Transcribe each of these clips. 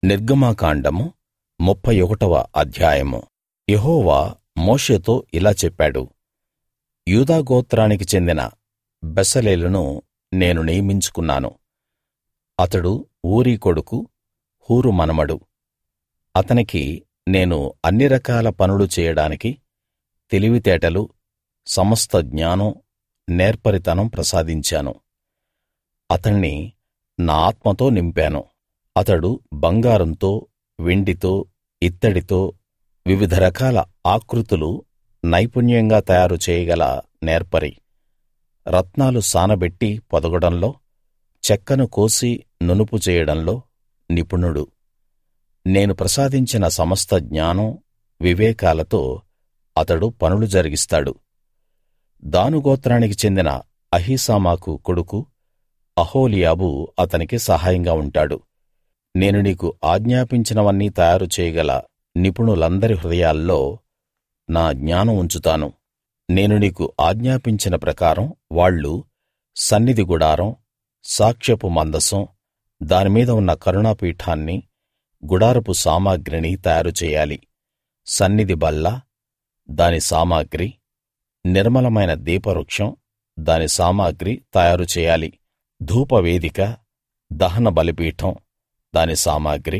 నిర్గమకాండము 31వ అధ్యాయము. యెహోవా మోషేతో ఇలా చెప్పాడు. యూదా గోత్రానికి చెందిన బెసలేలును నేను నియమించుకున్నాను. అతడు ఊరీ కొడుకు, హూరు మనుమడు. అతనికి నేను అన్ని రకాల పనులు చేయడానికి తెలివితేటలు, సమస్త జ్ఞానం, నేర్పరితనం ప్రసాదించాను. అతణ్ణి నా ఆత్మతో నింపాను. అతడు బంగారంతో, వెండితో, ఇత్తడితో, వివిధ రకాల ఆకృతులు నైపుణ్యంగా తయారు చేయగల నేర్పరి. రత్నాలు సానబెట్టి పొదగడంలో, చెక్కను కోసి నునుపు చేయడంలో నిపుణుడు. నేను ప్రసాదించిన సమస్త జ్ఞానం, వివేకాలతో అతడు పనులు జరిగిస్తాడు. దాను గోత్రానికి చెందిన అహీసామాకు కొడుకు అహోలీయాబు అతనికి సహాయంగా ఉంటాడు. నేను నీకు ఆజ్ఞాపించినవన్నీ తయారు చేయగల నిపుణులందరి హృదయాల్లో నా జ్ఞానం ఉంచుతాను. నేను నీకు ఆజ్ఞాపించిన ప్రకారం వాళ్ళు సన్నిధి గుడారం, సాక్ష్యపు మందసం, దానిమీద ఉన్న కరుణాపీఠాన్ని, గుడారపు సామగ్రిని తయారు చేయాలి. సన్నిధి బల్ల, దాని సామగ్రి, నిర్మలమైన దీపవృక్షం, దాని సామగ్రి తయారు చేయాలి. ధూపవేదిక, దహన బలిపీఠం, దాని సామగ్రి,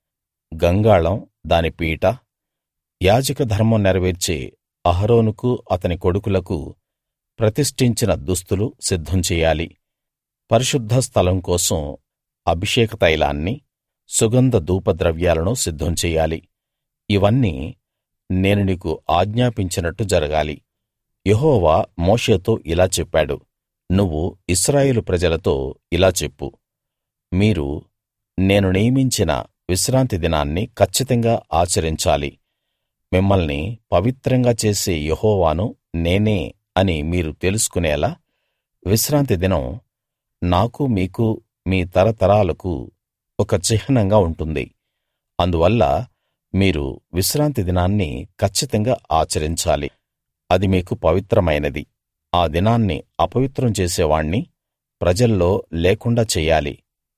గంగాళం, దాని పీట, యాజక ధర్మం నెరవేర్చే అహరోనుకు అతని కొడుకులకు ప్రతిష్ఠించిన దుస్తులు సిద్ధం చెయ్యాలి. పరిశుద్ధ స్థలం కోసం అభిషేక తైలాన్ని, సుగంధ ధూపద్రవ్యాలను సిద్ధం చెయ్యాలి. ఇవన్నీ నేను నీకు ఆజ్ఞాపించినట్టు జరగాలి. యెహోవా మోషేతో ఇలా చెప్పాడు. నువ్వు ఇశ్రాయేలు ప్రజలతో ఇలా చెప్పు. మీరు నేను నియమించిన విశ్రాంతి దినాన్ని కచ్చితంగా ఆచరించాలి. మిమ్మల్ని పవిత్రంగా చేసే యెహోవాను నేనే అని మీరు తెలుసుకునేలా విశ్రాంతి దినం నాకు, మీకు, మీ తరతరాలకు ఒక చిహ్నంగా ఉంటుంది. అందువల్ల మీరు విశ్రాంతి దినాన్ని కచ్చితంగా ఆచరించాలి. అది మీకు పవిత్రమైనది. ఆ దినాన్ని అపవిత్రం చేసేవాణ్ణి ప్రజల్లో లేకుండా చెయ్యాలి.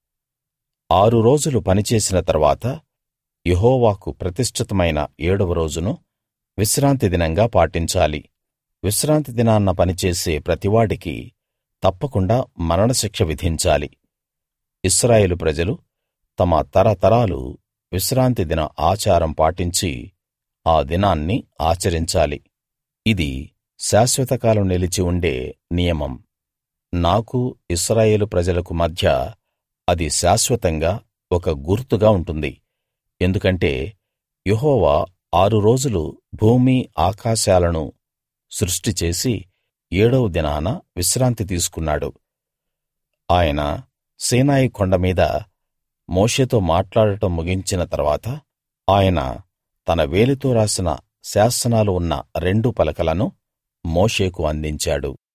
6 రోజులు పనిచేసిన తరువాత యెహోవాకు ప్రతిష్ఠితమైన 7వ రోజును విశ్రాంతి దినంగా పాటించాలి. విశ్రాంతి దినాన్న పనిచేసే ప్రతివాడికి తప్పకుండా మరణశిక్ష విధించాలి. ఇశ్రాయేలు ప్రజలు తమ తరతరాలు విశ్రాంతి దిన ఆచారం పాటించి ఆ దినాన్ని ఆచరించాలి. ఇది శాశ్వతకాలం నిలిచి ఉండే నియమం. నాకు, ఇశ్రాయేలు ప్రజలకు మధ్య అది శాశ్వతంగా ఒక గుర్తుగా ఉంటుంది. ఎందుకంటే యెహోవా 6 రోజులు భూమి, ఆకాశాలను సృష్టి చేసి 7వ దినాన విశ్రాంతి తీసుకున్నాడు. ఆయన సీనాయి కొండ మీద మోషేతో మాట్లాడటం ముగించిన తర్వాత ఆయన తన వేలితో రాసిన శాసనాలు ఉన్న 2 పలకలను మోషేకు అందించాడు.